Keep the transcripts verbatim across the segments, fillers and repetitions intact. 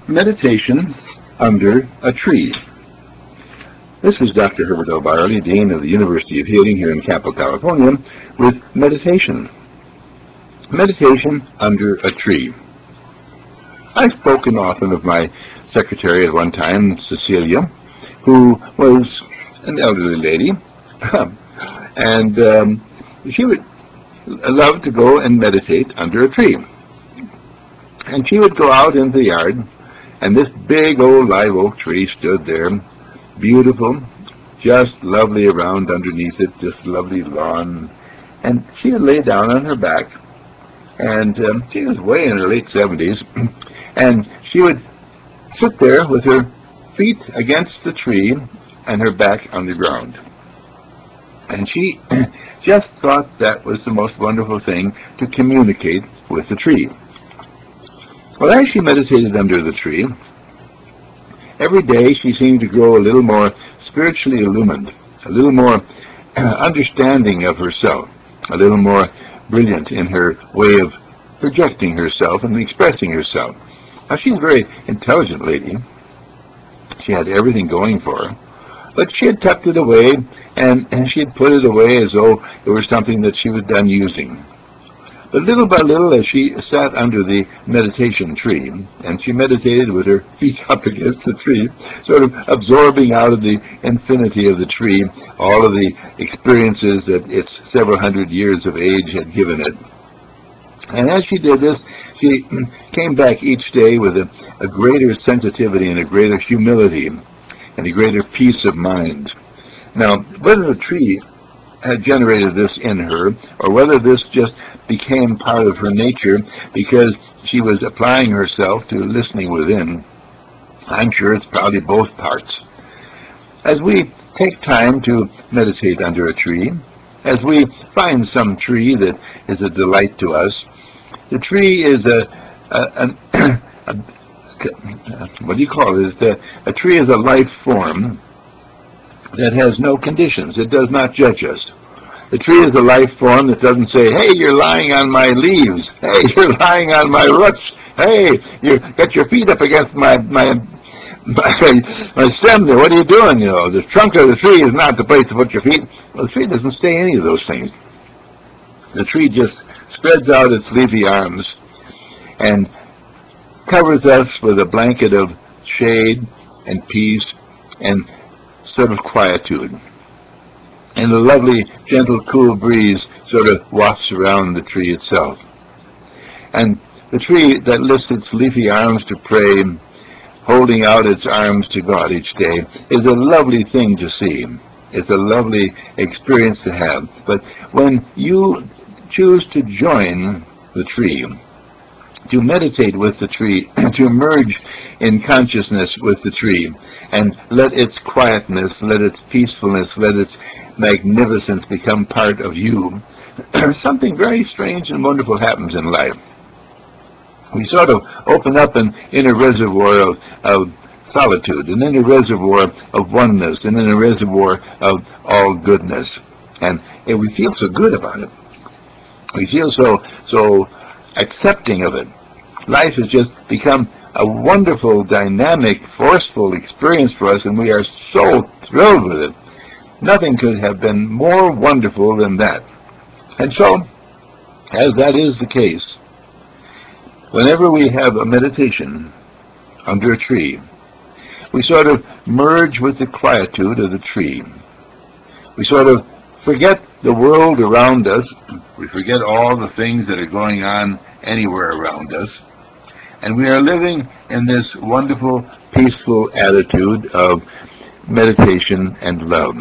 Meditation under a tree. This is Doctor Herbert O. Byerly, Dean of the University of Healing here in Capital, California, with meditation. Meditation under a tree. I've spoken often of my secretary at one time, Cecilia, who was an elderly lady, and um, she would love to go and meditate under a tree. And she would go out into the yard, and this big old live oak tree stood there, beautiful, just lovely around underneath it, just lovely lawn. And she would lay down on her back, and um, she was way in her late seventies, and she would sit there with her feet against the tree and her back on the ground. And she just thought that was the most wonderful thing to communicate with the tree. Well, as she meditated under the tree, every day she seemed to grow a little more spiritually illumined, a little more understanding of herself, a little more brilliant in her way of projecting herself and expressing herself. Now, she's a very intelligent lady. She had everything going for her, but she had tucked it away, and, and she had put it away as though it were something that she was done using. But little by little, as she sat under the meditation tree, and she meditated with her feet up against the tree, sort of absorbing out of the infinity of the tree all of the experiences that its several hundred years of age had given it. And as she did this, she came back each day with a, a greater sensitivity and a greater humility and a greater peace of mind. Now, whether the tree had generated this in her, or whether this just became part of her nature because she was applying herself to listening within, I'm sure it's probably both parts. As we take time to meditate under a tree, as we find some tree that is a delight to us, the tree is a, a, a, a what do you call it? It's a, a tree is a life form that has no conditions. It does not judge us. The tree is a life form that doesn't say, hey, you're lying on my leaves. Hey, you're lying on my roots. Hey, you got your feet up against my, my, my, my stem there. What are you doing? You know, the trunk of the tree is not the place to put your feet. Well, the tree doesn't say any of those things. The tree just spreads out its leafy arms and covers us with a blanket of shade and peace and sort of quietude. And the lovely, gentle, cool breeze sort of wafts around the tree itself. And the tree that lifts its leafy arms to pray, holding out its arms to God each day, is a lovely thing to see. It's a lovely experience to have. But when you choose to join the tree, to meditate with the tree, to merge in consciousness with the tree, and let its quietness, let its peacefulness, let its magnificence become part of you, something very strange and wonderful happens in life. We sort of open up an inner reservoir of, of solitude, an inner reservoir of oneness, and in a reservoir of all goodness. And, and we feel so good about it. We feel so, so accepting of it. Life has just become a wonderful, dynamic, forceful experience for us, and we are so thrilled with it. Nothing could have been more wonderful than that. And so, as that is the case, whenever we have a meditation under a tree, we sort of merge with the quietude of the tree. We sort of forget the world around us. We forget all the things that are going on anywhere around us. And we are living in this wonderful, peaceful attitude of meditation and love.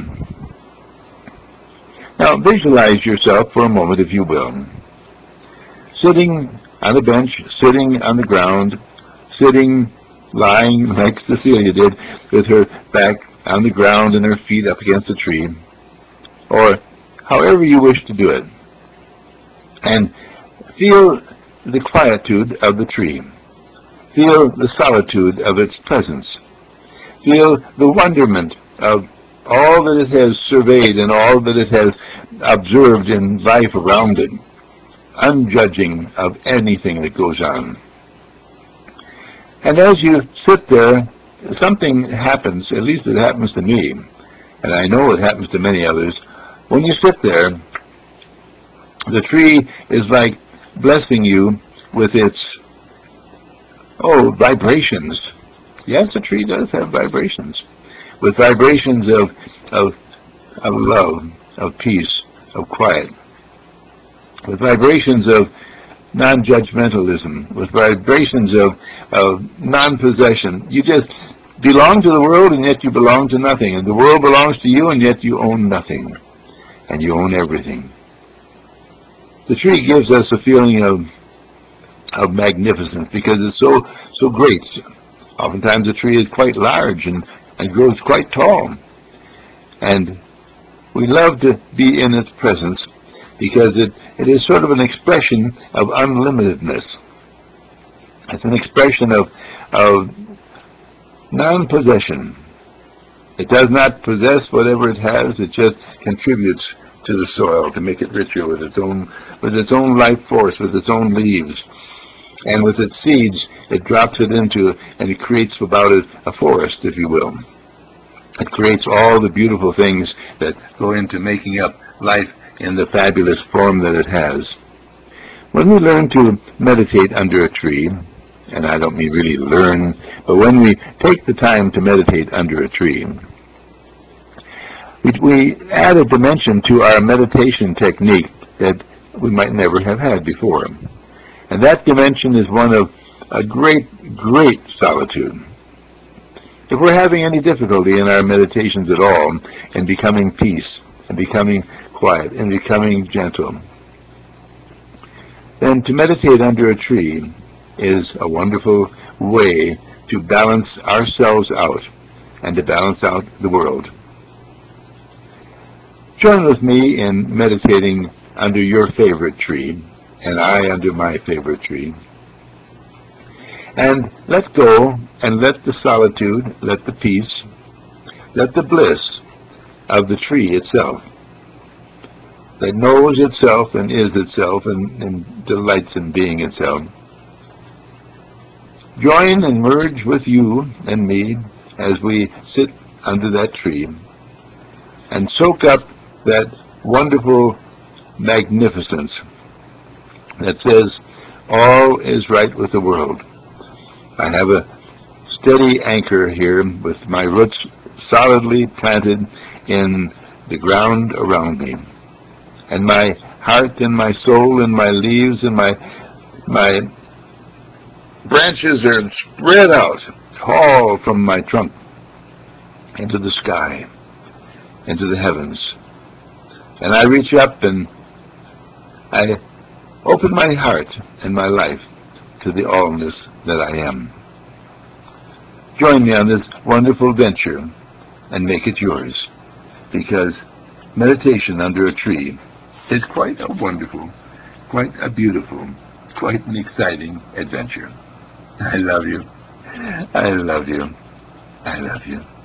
Now, visualize yourself for a moment, if you will, sitting on a bench, sitting on the ground, sitting, lying like Cecilia did, with her back on the ground and her feet up against a tree, or however you wish to do it. And feel the quietude of the tree. Feel the solitude of its presence. Feel the wonderment of all that it has surveyed and all that it has observed in life around it, unjudging of anything that goes on. And as you sit there, something happens, at least it happens to me, and I know it happens to many others. When you sit there, the tree is like blessing you with its, oh, vibrations. Yes, a tree does have vibrations. With vibrations of, of, of love, of peace, of quiet. With vibrations of non-judgmentalism, with vibrations of, of non-possession. You just belong to the world, and yet you belong to nothing. And the world belongs to you, and yet you own nothing. And you own everything. The tree gives us a feeling of of magnificence because it's so so great. Oftentimes a tree is quite large and, and grows quite tall. And we love to be in its presence because it, it is sort of an expression of unlimitedness. It's an expression of, of non-possession. It does not possess whatever it has, it just contributes to the soil to make it richer with its own with its own life force, with its own leaves. And with its seeds, it drops it into, and it creates about it a forest, if you will. It creates all the beautiful things that go into making up life in the fabulous form that it has. When we learn to meditate under a tree, and I don't mean really learn, but when we take the time to meditate under a tree, we, we add a dimension to our meditation technique that we might never have had before. And that dimension is one of a great, great solitude. If we're having any difficulty in our meditations at all, in becoming peace, and becoming quiet, and becoming gentle, then to meditate under a tree is a wonderful way to balance ourselves out and to balance out the world. Join with me in meditating under your favorite tree, and I under my favorite tree. And let go and let the solitude, let the peace, let the bliss of the tree itself, that knows itself and is itself and, and delights in being itself, join and merge with you and me as we sit under that tree and soak up that wonderful magnificence that says, all is right with the world. I have a steady anchor here with my roots solidly planted in the ground around me. And my heart and my soul and my leaves and my my branches are spread out tall from my trunk into the sky, into the heavens. And I reach up and I open my heart and my life to the allness that I am. Join me on this wonderful venture and make it yours, because meditation under a tree is quite a wonderful, quite a beautiful, quite an exciting adventure. I love you. I love you. I love you.